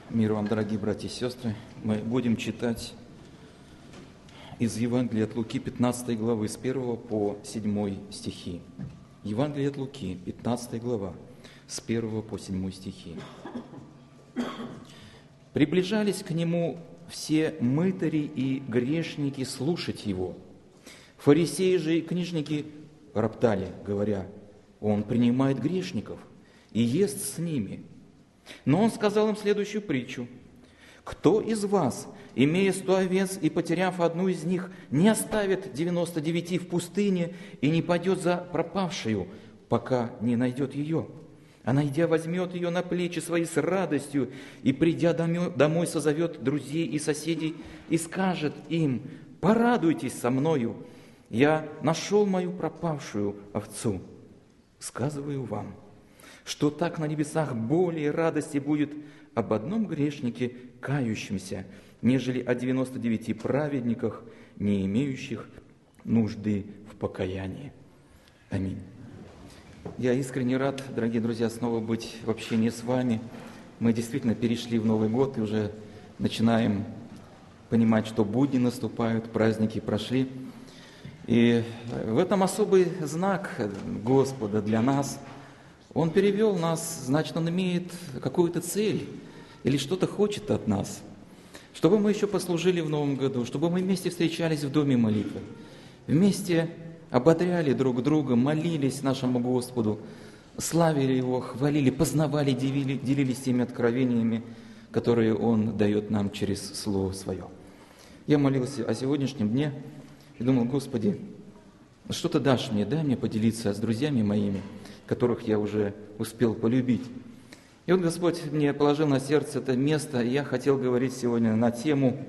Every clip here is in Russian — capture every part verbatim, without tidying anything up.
Мир вам, дорогие братья и сестры. Мы будем читать из Евангелия от Луки, пятнадцатой главы, с первого по седьмой стихи. Евангелие от Луки, пятнадцатая глава, с первого по седьмой стихи. «Приближались к нему все мытари и грешники слушать его. Фарисеи же и книжники роптали, говоря: он принимает грешников и ест с ними. Но он сказал им следующую притчу: кто из вас, имея сто овец и потеряв одну из них, не оставит девяносто девяти в пустыне и не пойдет за пропавшую, пока не найдет ее? А найдя, возьмет ее на плечи свои с радостью, и, придя домой, созовет друзей и соседей и скажет им: порадуйтесь со мною, я нашел мою пропавшую овцу. Сказываю вам, что так на небесах более радости будет об одном грешнике, кающемся, нежели о девяноста девяти праведниках, не имеющих нужды в покаянии. Аминь. Я искренне рад, дорогие друзья, снова быть в общении с вами. Мы действительно перешли в Новый год и уже начинаем понимать, что будни наступают, праздники прошли. И в этом особый знак Господа для нас. Он перевел нас, значит, Он имеет какую-то цель или что-то хочет от нас. Чтобы мы еще послужили в Новом году, чтобы мы вместе встречались в доме молитвы, вместе ободряли друг друга, молились нашему Господу, славили Его, хвалили, познавали, делились теми откровениями, которые Он дает нам через Слово Свое. Я молился о сегодняшнем дне и думал: Господи, что Ты дашь мне, дай мне поделиться с друзьями моими, которых я уже успел полюбить. И вот Господь мне положил на сердце это место, и я хотел говорить сегодня на тему,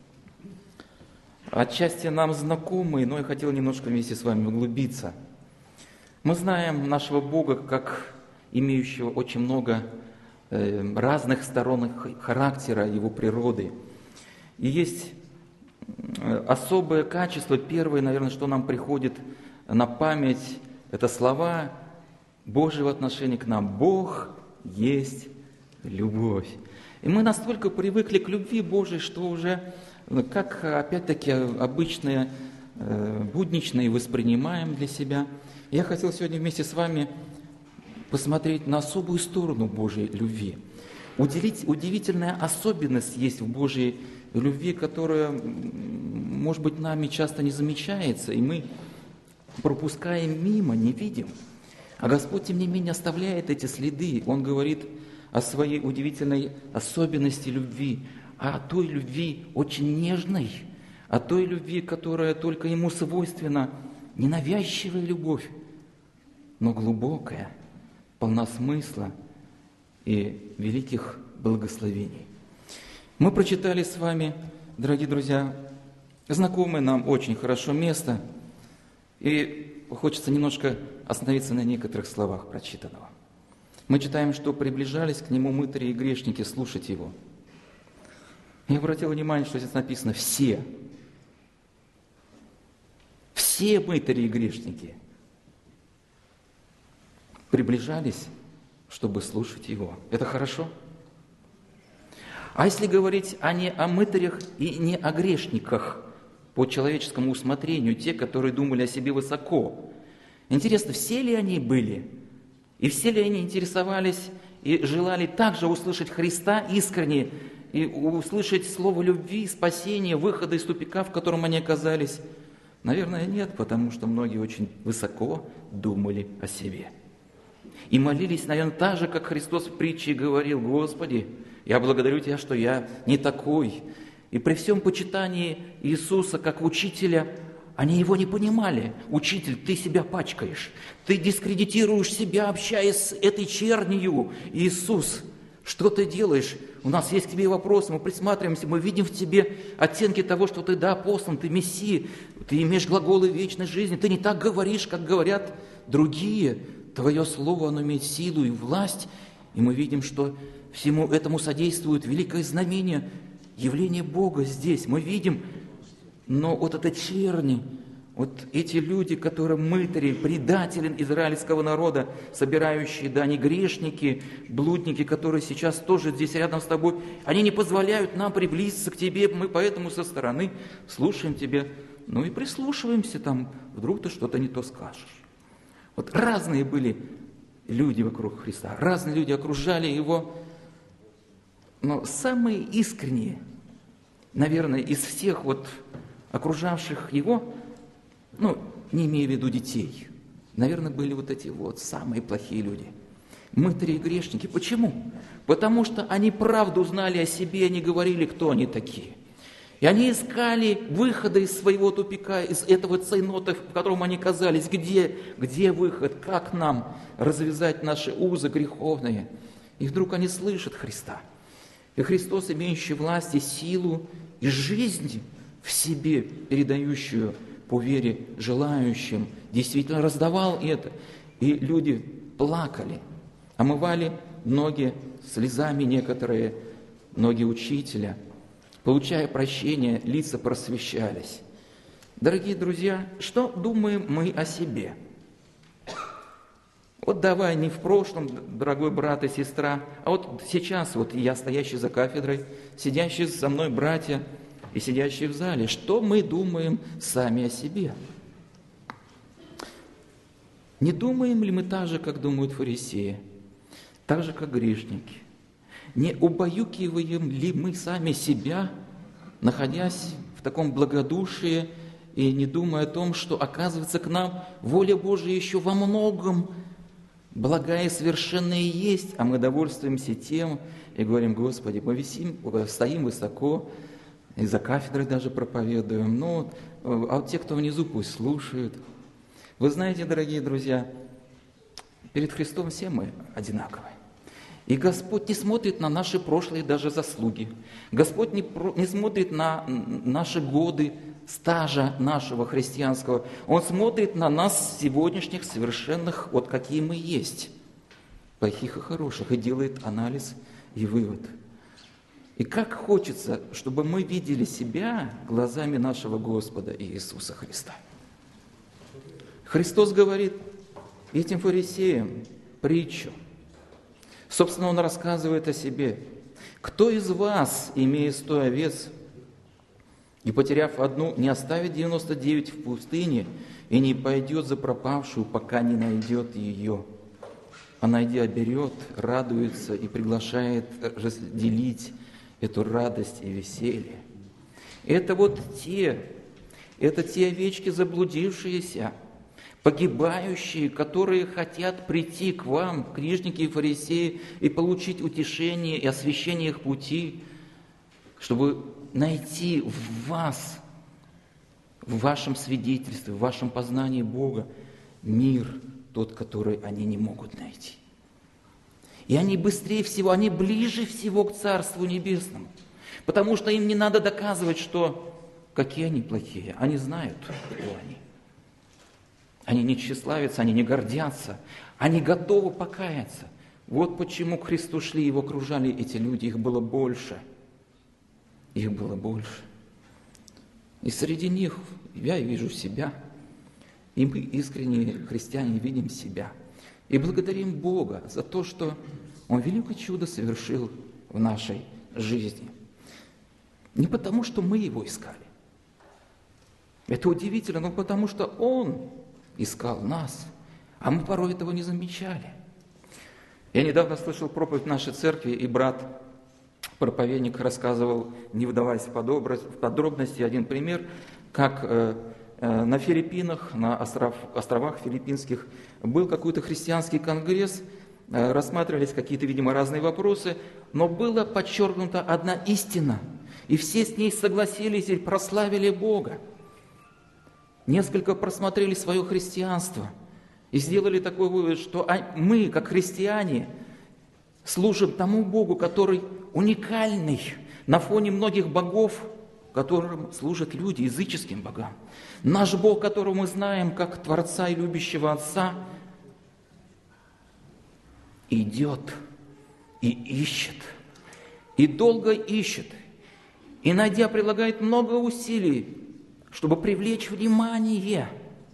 отчасти нам знакомый, но я хотел немножко вместе с вами углубиться. Мы знаем нашего Бога как имеющего очень много э, разных сторон характера, Его природы. И есть особое качество, первое, наверное, что нам приходит на память, это слова Божьего отношения к нам. Бог есть любовь. И мы настолько привыкли к любви Божией, что уже, как опять-таки обычные, будничные воспринимаем для себя. Я хотел сегодня вместе с вами посмотреть на особую сторону Божьей любви. Уделить, удивительная особенность есть в Божьей любви, которая, может быть, нами часто не замечается, и мы пропускаем мимо, не видим. А Господь, тем не менее, оставляет эти следы. Он говорит о своей удивительной особенности любви, о той любви очень нежной, о той любви, которая только Ему свойственна, ненавязчивая любовь, но глубокая, полна смысла и великих благословений. Мы прочитали с вами, дорогие друзья, знакомое нам очень хорошо место, и хочется немножко остановиться на некоторых словах прочитанного. Мы читаем, что приближались к Нему мытари и грешники слушать Его. Я обратил внимание, что здесь написано «все». Все мытари и грешники приближались, чтобы слушать Его. Это хорошо? А если говорить а не о мытарях и не о грешниках, по человеческому усмотрению, те, которые думали о себе высоко. Интересно, все ли они были? И все ли они интересовались и желали также услышать Христа искренне, и услышать слово любви, спасения, выхода из тупика, в котором они оказались? Наверное, нет, потому что многие очень высоко думали о себе. И молились, наверное, так же, как Христос в притче говорил: «Господи, я благодарю Тебя, что я не такой». И при всем почитании Иисуса как учителя, они Его не понимали. Учитель, ты себя пачкаешь, ты дискредитируешь себя, общаясь с этой чернью. Иисус, что ты делаешь? У нас есть к тебе вопросы, мы присматриваемся, мы видим в тебе оттенки того, что ты, да, послан, ты Мессия, ты имеешь глаголы вечной жизни, ты не так говоришь, как говорят другие. Твое слово, оно имеет силу и власть, и мы видим, что всему этому содействует великое знамение, явление Бога здесь. Мы видим, но вот эта чернь, Вот эти люди, которые мытари, предатели израильского народа, собирающие, да, они грешники, блудники, которые сейчас тоже здесь рядом с тобой, они не позволяют нам приблизиться к тебе, мы поэтому со стороны слушаем тебя, ну и прислушиваемся там, вдруг ты что-то не то скажешь. Вот разные были люди вокруг Христа, разные люди окружали Его, но самые искренние, наверное, из всех вот окружавших Его, ну, не имея в виду детей, наверное, были вот эти вот самые плохие люди. Мытари и грешники. Почему? Потому что они правду знали о себе, они говорили, кто они такие. И они искали выхода из своего тупика, из этого цейнота, в котором они оказались. Где, где выход? Как нам развязать наши узы греховные? И вдруг они слышат Христа. И Христос, имеющий власть и силу, и жизнь в себе, передающую по вере желающим, действительно раздавал это. И люди плакали, омывали ноги слезами некоторые, ноги учителя. Получая прощение, лица просвещались. Дорогие друзья, что думаем мы о себе? Вот давай не в прошлом, дорогой брат и сестра, а вот сейчас, вот я, стоящий за кафедрой, сидящие со мной братья и сидящие в зале, что мы думаем сами о себе? Не думаем ли мы так же, как думают фарисеи, так же, как грешники? Не убаюкиваем ли мы сами себя, находясь в таком благодушии и не думая о том, что, оказывается, к нам воля Божия еще во многом благая и совершенная есть, а мы довольствуемся тем и говорим: Господи, мы висим, стоим высоко, и за кафедрой даже проповедуем, ну, а вот те, кто внизу, пусть слушают. Вы знаете, дорогие друзья, перед Христом все мы одинаковы. И Господь не смотрит на наши прошлые даже заслуги. Господь не, не смотрит на наши годы стажа нашего христианского. Он смотрит на нас сегодняшних совершенных, вот какие мы есть, плохих и хороших, и делает анализ и вывод. И как хочется, чтобы мы видели себя глазами нашего Господа Иисуса Христа. Христос говорит этим фарисеям притчу. Собственно, Он рассказывает о себе. Кто из вас, имея сто овец, и потеряв одну, не оставит девяносто девять в пустыне и не пойдет за пропавшую, пока не найдет ее? А найдя, берет, радуется и приглашает разделить эту радость и веселье. Это вот те, это те овечки заблудившиеся, погибающие, которые хотят прийти к вам, книжники и фарисеи, и получить утешение и освящение их пути, чтобы найти в вас, в вашем свидетельстве, в вашем познании Бога мир, тот, который они не могут найти. И они быстрее всего, они ближе всего к Царству Небесному, потому что им не надо доказывать, что какие они плохие, они знают, кто они. Они не тщеславятся, они не гордятся, они готовы покаяться. Вот почему к Христу шли, его окружали эти люди, их было больше. Их было больше. И среди них я вижу себя, и мы, искренние христиане, видим себя. И благодарим Бога за то, что Он великое чудо совершил в нашей жизни. Не потому, что мы Его искали. Это удивительно, но потому что Он искал нас, а мы порой этого не замечали. Я недавно слышал проповедь в нашей церкви, и брат, проповедник, рассказывал, не вдаваясь в подробности, один пример, как э, э, на Филиппинах, на остров, островах филиппинских, был какой-то христианский конгресс, э, рассматривались какие-то, видимо, разные вопросы, но была подчеркнута одна истина, и все с ней согласились и прославили Бога. Несколько просмотрели свое христианство и сделали такой вывод, что мы, как христиане, служим тому Богу, который уникальный на фоне многих богов, которым служат люди, языческим богам. Наш Бог, которого мы знаем как Творца и любящего Отца, идет и ищет, и долго ищет, и, найдя, прилагает много усилий, чтобы привлечь внимание,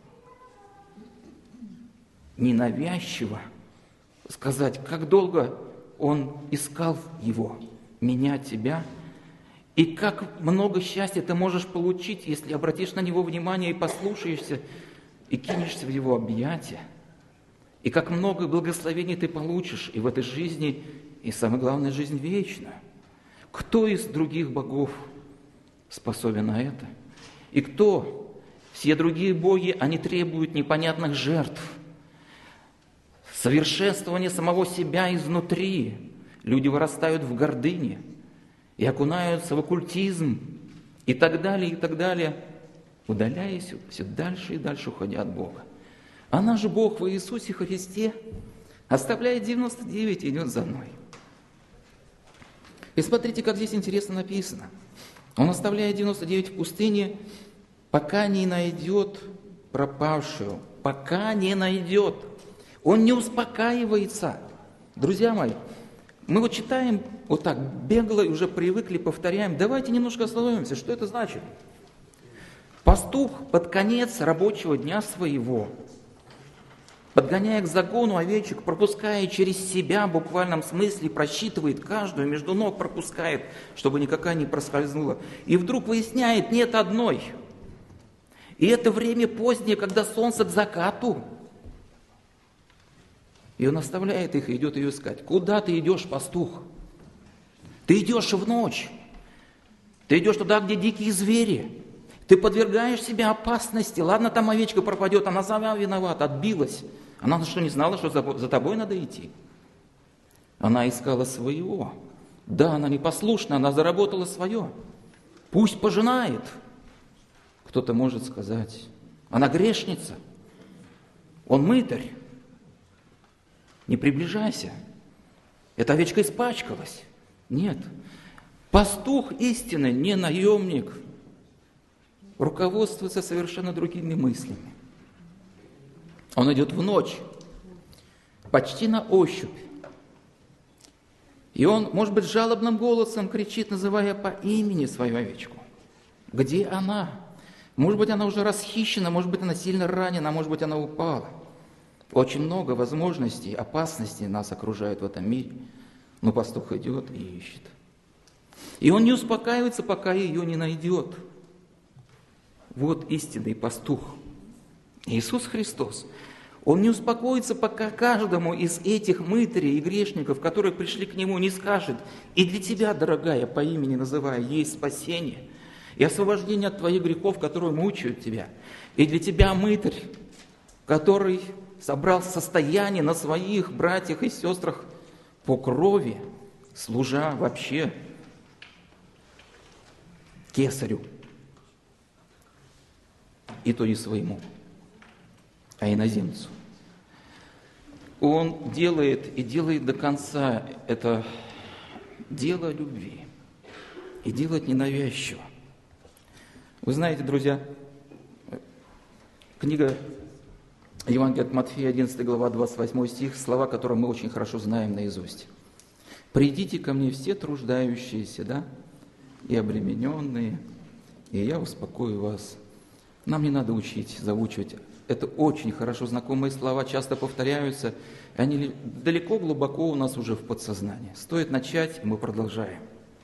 ненавязчиво сказать, как долго он искал его, меня, тебя, и как много счастья ты можешь получить, если обратишь на него внимание и послушаешься, и кинешься в его объятия, и как много благословений ты получишь и в этой жизни, и самое главное, жизнь вечная. Кто из других богов способен на это? И кто? Все другие боги, они требуют непонятных жертв, совершенствования самого себя изнутри. Люди вырастают в гордыне и окунаются в оккультизм и так далее, и так далее, удаляясь все дальше и дальше, уходя от Бога. А наш Бог во Иисусе Христе оставляет девяносто девять и идет за мной. И смотрите, как здесь интересно написано. Он оставляет девяносто девять в пустыне, пока не найдет пропавшую, пока не найдет. Он не успокаивается. Друзья мои, мы вот читаем вот так бегло и уже привыкли, повторяем. Давайте немножко остановимся. Что это значит? Пастух под конец рабочего дня своего, подгоняя к загону овечек, пропуская через себя в буквальном смысле, просчитывает каждую, между ног пропускает, чтобы никакая не проскользнула. И вдруг выясняет, нет одной. И это время позднее, когда солнце к закату. И он оставляет их и идет ее искать. Куда ты идешь, пастух? Ты идешь в ночь. Ты идешь туда, где дикие звери. Ты подвергаешь себя опасности. Ладно, там овечка пропадет, она сама виновата, отбилась. Она что, не знала, что за, за тобой надо идти? Она искала своего. Да, она непослушна, она заработала свое. Пусть пожинает. Кто-то может сказать, она грешница. Он мытарь. Не приближайся. Эта овечка испачкалась. Нет. Пастух истинный, не наемник, руководствуется совершенно другими мыслями. Он идет в ночь, почти на ощупь. И он, может быть, жалобным голосом кричит, называя по имени свою овечку. Где она? Может быть, она уже расхищена, может быть, она сильно ранена, может быть, она упала. Очень много возможностей, опасностей нас окружают в этом мире. Но пастух идет и ищет. И он не успокаивается, пока ее не найдет. Вот истинный пастух. Иисус Христос. Он не успокоится, пока каждому из этих мытарей и грешников, которые пришли к Нему, не скажет: и для тебя, дорогая, по имени называя, есть спасение и освобождение от твоих грехов, которые мучают тебя. И для тебя, мытарь, который собрал состояние на своих братьях и сестрах по крови, служа вообще кесарю, и то не своему, а иноземцу. Он делает и делает до конца это дело любви и делает ненавязчиво. Вы знаете, друзья, книга Евангелие от Матфея, одиннадцатая глава, двадцать восьмой стих, слова, которые мы очень хорошо знаем наизусть. «Придите ко мне все труждающиеся, да, и обремененные, и я успокою вас». Нам не надо учить, заучивать. Это очень хорошо знакомые слова, часто повторяются, и они далеко, глубоко у нас уже в подсознании. Стоит начать, и мы продолжаем.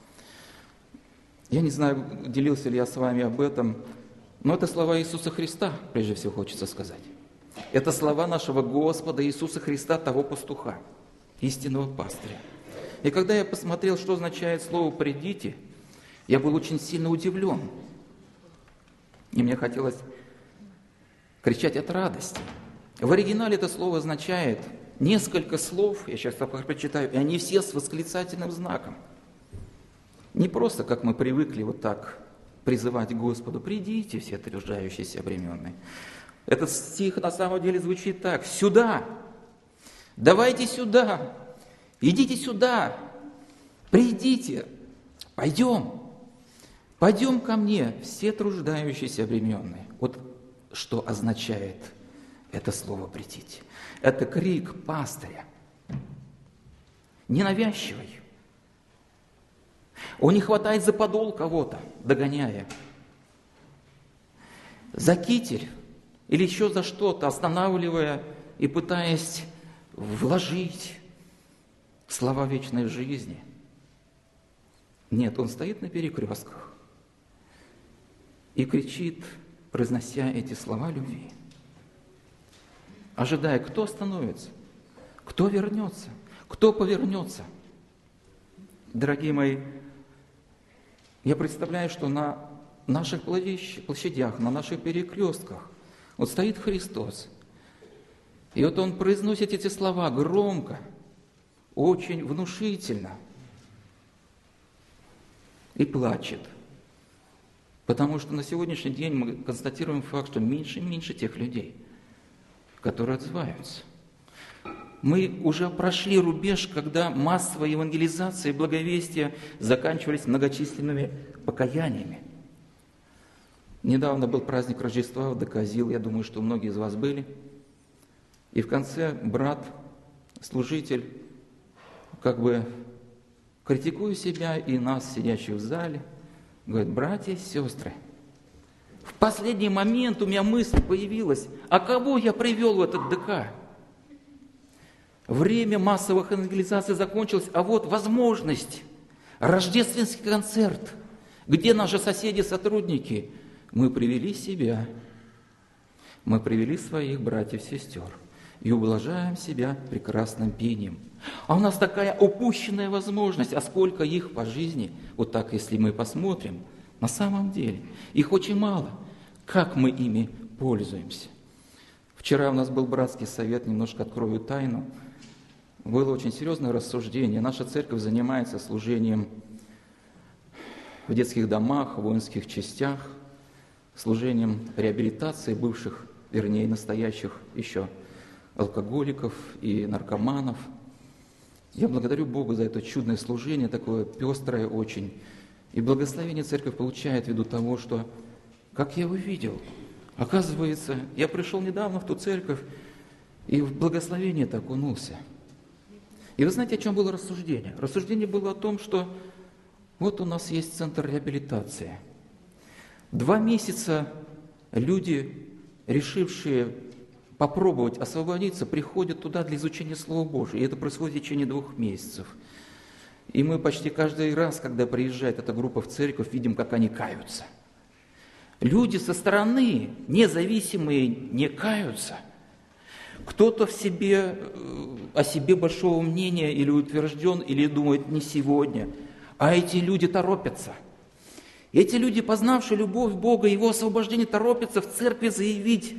Я не знаю, делился ли я с вами об этом, но это слова Иисуса Христа, прежде всего хочется сказать. Это слова нашего Господа Иисуса Христа, того пастуха, истинного пастыря. И когда я посмотрел, что означает слово «придите», я был очень сильно удивлен. И мне хотелось кричать от радости. В оригинале это слово означает несколько слов, я сейчас прочитаю, и они все с восклицательным знаком. Не просто, как мы привыкли вот так призывать к Господу: «Придите, все труждающиеся, обремененные». Этот стих на самом деле звучит так: «Сюда! Давайте сюда! Идите сюда! Придите! Пойдем! Пойдем ко мне, все труждающиеся, обремененные». Вот что означает это слово «придите». Это крик пастыря, ненавязчивый. Он не хватает за подол кого-то, догоняя. за китель или еще за что-то, останавливая и пытаясь вложить слова вечной жизни. Нет, он стоит на перекрестках и кричит, произнося эти слова любви, ожидая, кто остановится, кто вернется, кто повернется. Дорогие мои, я представляю, что на наших площадях, на наших перекрестках вот стоит Христос. И вот Он произносит эти слова громко, очень внушительно и плачет. Потому что на сегодняшний день мы констатируем факт, что меньше и меньше тех людей, которые отзываются. Мы уже прошли рубеж, когда массовая евангелизация и благовестие заканчивались многочисленными покаяниями. Недавно был праздник Рождества в Доказил, я думаю, что многие из вас были. И в конце брат, служитель, как бы критикуя себя и нас, сидящих в зале, говорит: братья и сестры, в последний момент у меня мысль появилась, а кого я привел в этот ДК? Время массовых евангелизаций закончилось, а вот возможность, рождественский концерт, где наши соседи-сотрудники, мы привели себя, мы привели своих братьев-сестер и ублажаем себя прекрасным пением. А у нас такая упущенная возможность, а сколько их по жизни, вот так, если мы посмотрим, на самом деле, их очень мало. Как мы ими пользуемся? Вчера у нас был братский совет, немножко открою тайну. Было очень серьезное рассуждение. Наша церковь занимается служением в детских домах, в воинских частях, служением реабилитации бывших, вернее, настоящих еще алкоголиков и наркоманов. Я благодарю Бога за это чудное служение, такое пестрое очень. И благословение церковь получает ввиду того, что, как я увидел, оказывается, я пришел недавно в ту церковь и в благословение так окунулся. И вы знаете, о чем было рассуждение? Рассуждение было о том, что вот у нас есть центр реабилитации. Два месяца люди, решившие попробовать освободиться, приходят туда для изучения Слова Божьего. И это происходит в течение двух месяцев. И мы почти каждый раз, когда приезжает эта группа в церковь, видим, как они каются. Люди со стороны, независимые, не каются. Кто-то в себе, о себе большого мнения или утвержден, или думает не сегодня. А эти люди торопятся. Эти люди, познавшие любовь Бога, Его освобождение, торопятся в церкви заявить: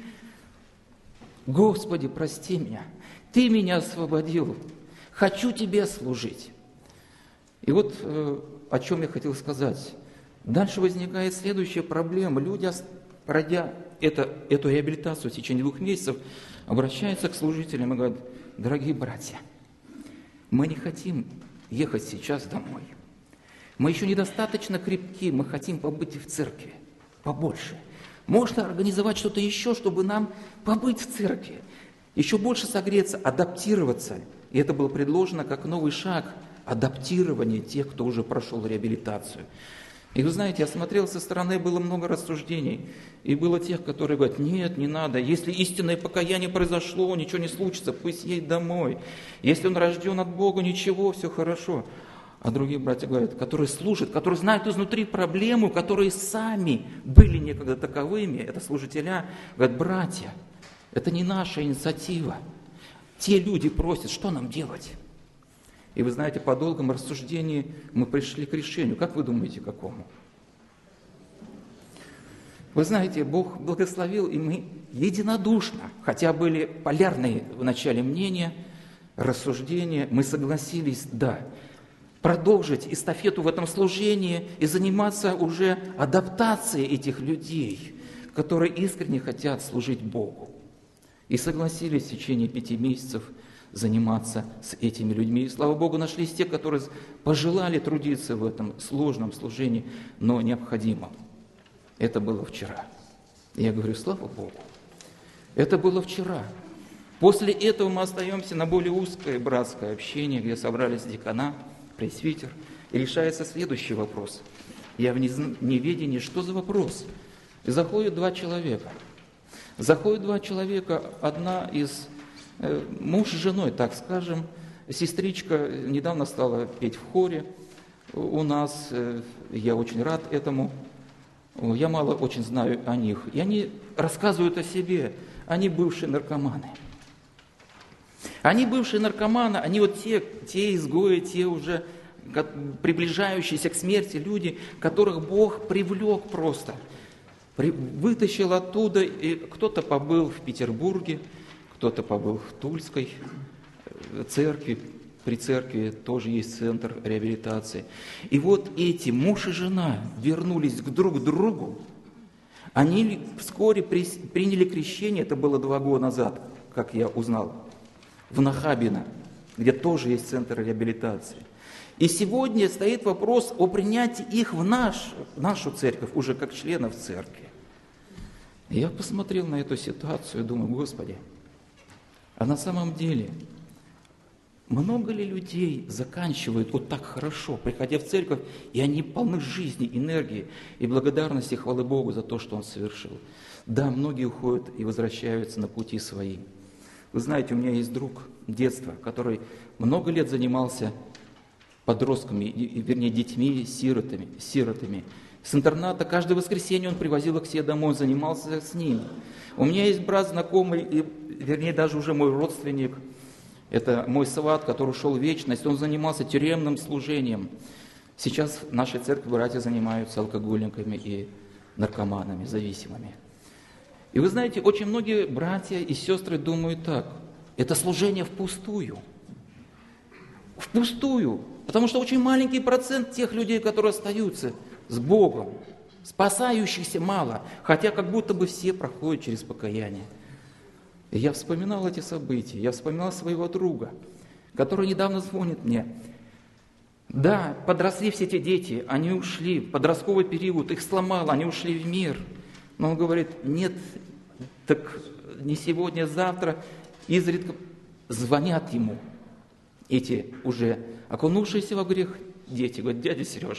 Господи, прости меня, Ты меня освободил, хочу Тебе служить. И вот э, о чем я хотел сказать. Дальше возникает следующая проблема. Люди, пройдя это, эту реабилитацию в течение двух месяцев, обращаются к служителям и говорят: дорогие братья, мы не хотим ехать сейчас домой. Мы еще недостаточно крепки, мы хотим побыть в церкви побольше. Можно организовать что-то еще, чтобы нам побыть в церкви, еще больше согреться, адаптироваться. И это было предложено как новый шаг адаптирования тех, кто уже прошел реабилитацию. И вы знаете, я смотрел со стороны, было много рассуждений. И было тех, которые говорят: нет, не надо. Если истинное покаяние произошло, ничего не случится, пусть едет домой. Если он рожден от Бога, ничего, все хорошо. А другие братья говорят, которые служат, которые знают изнутри проблему, которые сами были некогда таковыми, это служителя, говорят: братья, это не наша инициатива. Те люди просят, что нам делать? И вы знаете, по долгому рассуждению мы пришли к решению. Как вы думаете, какому? Вы знаете, Бог благословил, и мы единодушно, хотя были полярные в начале мнения, рассуждения, мы согласились, да, продолжить эстафету в этом служении и заниматься уже адаптацией этих людей, которые искренне хотят служить Богу. И согласились в течение пяти месяцев заниматься с этими людьми. И, слава Богу, нашлись те, которые пожелали трудиться в этом сложном служении, но необходимом. Это было вчера. И я говорю: слава Богу. Это было вчера. После этого мы остаемся на более узкое братское общение, где собрались декана, пресвитер, и решается следующий вопрос. Я в неведении, что за вопрос? И заходят два человека. Заходят два человека, одна из, э, муж с женой, так скажем, сестричка недавно стала петь в хоре у нас, э, я очень рад этому. Я мало очень знаю о них. И они рассказывают о себе. Они бывшие наркоманы. Они бывшие наркоманы, они вот те, те изгои, те уже приближающиеся к смерти люди, которых Бог привлек просто. При, вытащил оттуда, и кто-то побыл в Петербурге, кто-то побыл в Тульской церкви. При церкви тоже есть центр реабилитации. И вот эти муж и жена вернулись друг к другу. Они вскоре при, приняли крещение, это было два года назад, как я узнал, в Нахабино, где тоже есть центр реабилитации. И сегодня стоит вопрос о принятии их в наш, нашу церковь, уже как членов церкви. И я посмотрел на эту ситуацию и думаю, Господи, а на самом деле... Много ли людей заканчивают вот так хорошо, приходя в церковь, и они полны жизни, энергии и благодарности, хвалы Богу за то, что Он совершил? Да, многие уходят и возвращаются на пути свои. Вы знаете, у меня есть друг детства, который много лет занимался подростками, вернее, детьми, сиротами, сиротами. С интерната каждое воскресенье он привозил их к себе домой, занимался с ними. У меня есть брат знакомый, и, вернее, даже уже мой родственник. Это мой сват, который ушел в вечность, он занимался тюремным служением. Сейчас в нашей церкви братья занимаются алкоголиками и наркоманами, зависимыми. И вы знаете, очень многие братья и сестры думают так, это служение впустую. Впустую, потому что очень маленький процент тех людей, которые остаются с Богом, спасающихся мало, хотя как будто бы все проходят через покаяние. И я вспоминал эти события, я вспоминал своего друга, который недавно звонит мне. Да, подросли все эти дети, они ушли, подростковый период, их сломало, они ушли в мир. Но он говорит, нет, так не сегодня, а завтра. Изредка звонят ему эти уже окунувшиеся во грех дети. Говорят, дядя Сережа,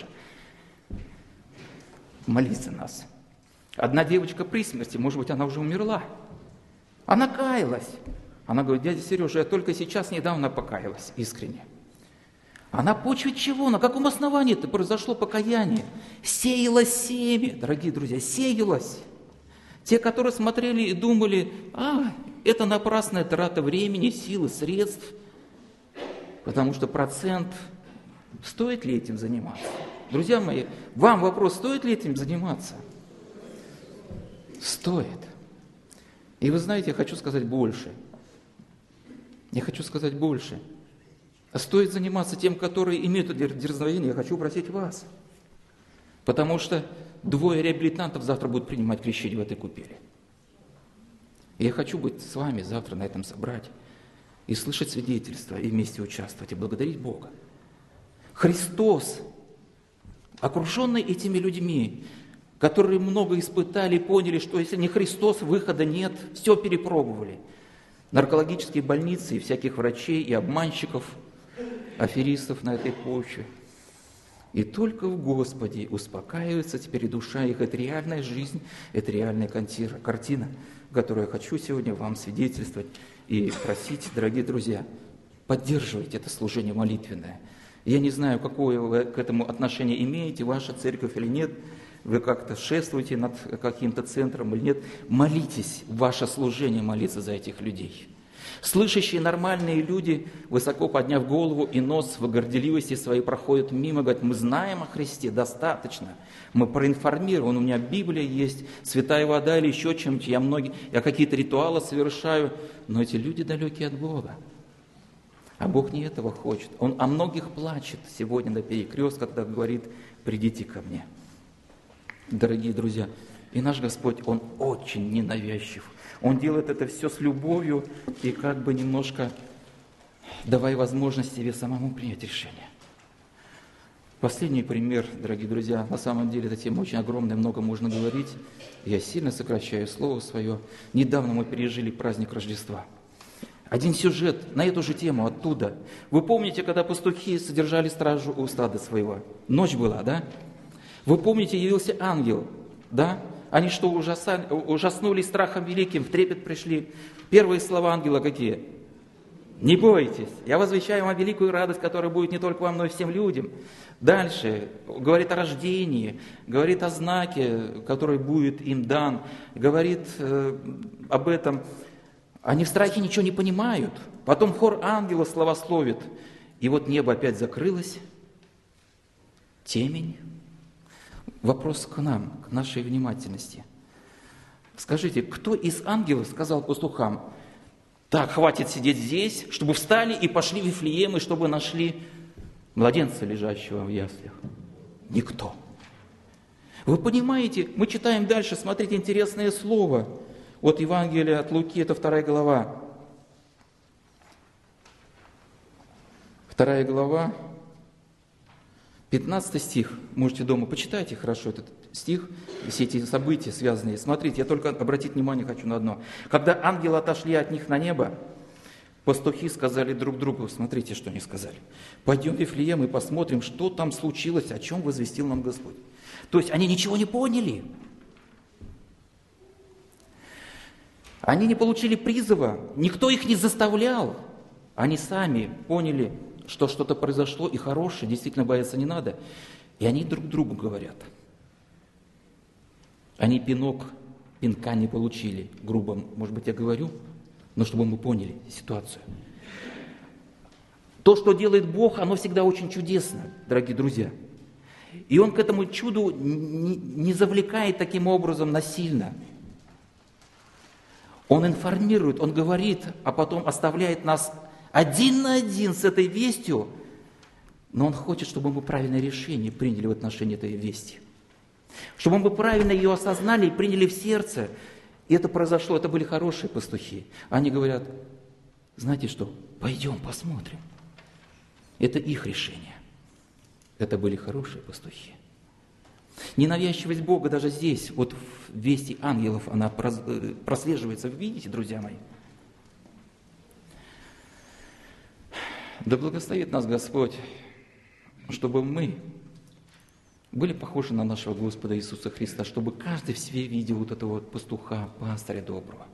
молись за нас. Одна девочка при смерти, может быть, она уже умерла. Она каялась. Она говорит, дядя Сережа, я только сейчас недавно покаялась, искренне. А на почве чего? На каком основании это произошло покаяние? Сеялось семя, дорогие друзья, сеялось. Те, которые смотрели и думали, а, это напрасная трата времени, силы, средств. Потому что процент, стоит ли этим заниматься? Друзья мои, вам вопрос, стоит ли этим заниматься? Стоит. И вы знаете, я хочу сказать больше. Я хочу сказать больше. А стоит заниматься тем, которые имеют это дерзновение, я хочу просить вас. Потому что двое реабилитантов завтра будут принимать крещение в этой купели. И я хочу быть с вами завтра на этом собрать и слышать свидетельства, и вместе участвовать, и благодарить Бога. Христос, окруженный этими людьми, которые много испытали, поняли, что если не Христос, выхода нет, все перепробовали. Наркологические больницы и всяких врачей, и обманщиков, аферистов на этой почве. И только в Господе успокаивается теперь и душа их. Это реальная жизнь, это реальная картина, которую я хочу сегодня вам свидетельствовать и просить, дорогие друзья, поддерживайте это служение молитвенное. Я не знаю, какое вы к этому отношение имеете, ваша церковь или нет, вы как-то шествуете над каким-то центром или нет, молитесь, ваше служение молиться за этих людей. Слышащие нормальные люди, высоко подняв голову и нос в горделивости своей, проходят мимо, говорят, мы знаем о Христе, достаточно, мы проинформированы, у меня Библия есть, святая вода или еще чем-то, я, многие, я какие-то ритуалы совершаю, но эти люди далекие от Бога. А Бог не этого хочет. Он о многих плачет сегодня на перекрестках, когда говорит, придите ко мне. Дорогие друзья, и наш Господь, Он очень ненавязчив. Он делает это все с любовью и как бы немножко давая возможность себе самому принять решение. Последний пример, дорогие друзья, на самом деле эта тема очень огромная, много можно говорить. Я сильно сокращаю слово свое. Недавно мы пережили праздник Рождества. Один сюжет на эту же тему оттуда. Вы помните, когда пастухи содержали стражу у стада своего? Ночь была, да? Вы помните, явился ангел, да? Они что, ужаса... ужаснулись страхом великим, в трепет пришли? Первые слова ангела какие? Не бойтесь, я возвещаю вам великую радость, которая будет не только вам, но и всем людям. Дальше говорит о рождении, говорит о знаке, который будет им дан, говорит э, об этом. Они в страхе ничего не понимают. Потом хор ангела славословит. И вот небо опять закрылось, темень. Вопрос к нам, к нашей внимательности. Скажите, кто из ангелов сказал пастухам: так, хватит сидеть здесь, чтобы встали и пошли в Вифлеем, и чтобы нашли младенца, лежащего в яслях? Никто. Вы понимаете, мы читаем дальше, смотрите, интересное слово. Вот Евангелие от Луки, это вторая глава. Вторая глава, пятнадцатый стих. Можете дома почитайте хорошо этот стих, все эти события связанные. Смотрите, я только обратить внимание хочу на одно. Когда ангелы отошли от них на небо, пастухи сказали друг другу, смотрите, что они сказали: пойдем в Вифлеем и посмотрим, что там случилось, о чем возвестил нам Господь. То есть они ничего не поняли. Они не получили призыва, никто их не заставлял. Они сами поняли, что что-то произошло и хорошее, действительно бояться не надо. И они друг другу говорят. Они пинок, пинка не получили, грубо, может быть, я говорю, но чтобы мы поняли ситуацию. То, что делает Бог, оно всегда очень чудесно, дорогие друзья. И Он к этому чуду не, не завлекает таким образом насильно. Он информирует, Он говорит, а потом оставляет нас один на один с этой вестью, но Он хочет, чтобы мы правильное решение приняли в отношении этой вести. Чтобы мы правильно ее осознали и приняли в сердце. И это произошло, это были хорошие пастухи. Они говорят: знаете что, пойдем посмотрим. Это их решение. Это были хорошие пастухи. Ненавязчивость Бога даже здесь, вот в вести ангелов, она прослеживается. Вы видите, друзья мои? Да благословит нас Господь, чтобы мы были похожи на нашего Господа Иисуса Христа, чтобы каждый в себе видел вот этого вот пастуха, пастыря доброго.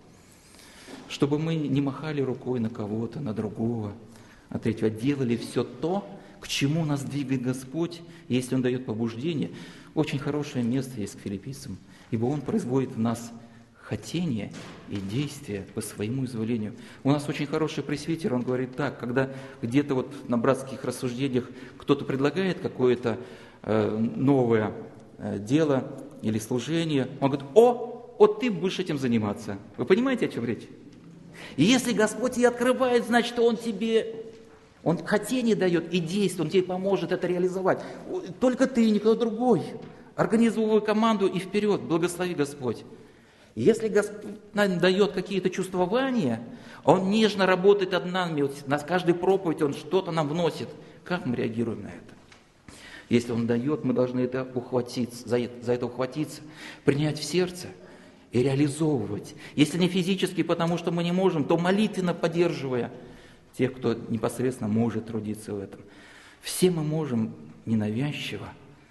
Чтобы мы не махали рукой на кого-то, на другого, а третьего, делали все то, к чему нас двигает Господь, если Он дает побуждение. Очень хорошее место есть к филиппийцам, ибо Он производит в нас хотение и действие по своему изволению. У нас очень хороший пресвитер, он говорит так: когда где-то вот на братских рассуждениях кто-то предлагает какое-то э, новое э, дело или служение, он говорит: о, вот ты будешь этим заниматься. Вы понимаете, о чем речь? И если Господь тебе открывает, значит, Он тебе, Он хотение дает и действие, Он тебе поможет это реализовать. Только ты, никто другой. Организуй команду и вперед, благослови Господь. Если Господь нам дает какие-то чувствования, Он нежно работает над нами, вот на каждой проповеди Он что-то нам вносит. Как мы реагируем на это? Если Он дает, мы должны это ухватиться, за это, за это ухватиться, принять в сердце и реализовывать. Если не физически, потому что мы не можем, то молитвенно поддерживая тех, кто непосредственно может трудиться в этом. Все мы можем ненавязчиво,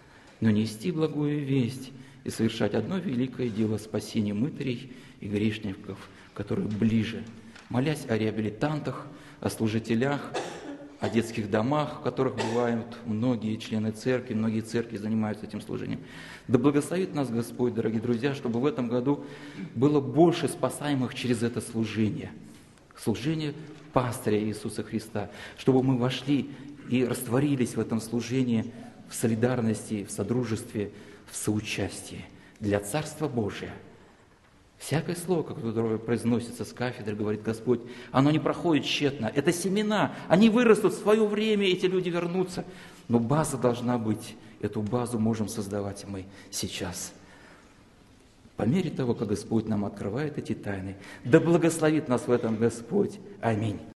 но нести благую весть и совершать одно великое дело спасения мытарей и грешников, которые ближе, молясь о реабилитантах, о служителях, о детских домах, в которых бывают многие члены церкви, многие церкви занимаются этим служением. Да благословит нас Господь, дорогие друзья, чтобы в этом году было больше спасаемых через это служение. Служение пастыря Иисуса Христа, чтобы мы вошли и растворились в этом служении, в солидарности, в содружестве, в соучастии для Царства Божия. Всякое слово, которое произносится с кафедры, говорит Господь, оно не проходит тщетно. Это семена, они вырастут в свое время, эти люди вернутся. Но база должна быть. Эту базу можем создавать мы сейчас. По мере того, как Господь нам открывает эти тайны. Да благословит нас в этом Господь. Аминь.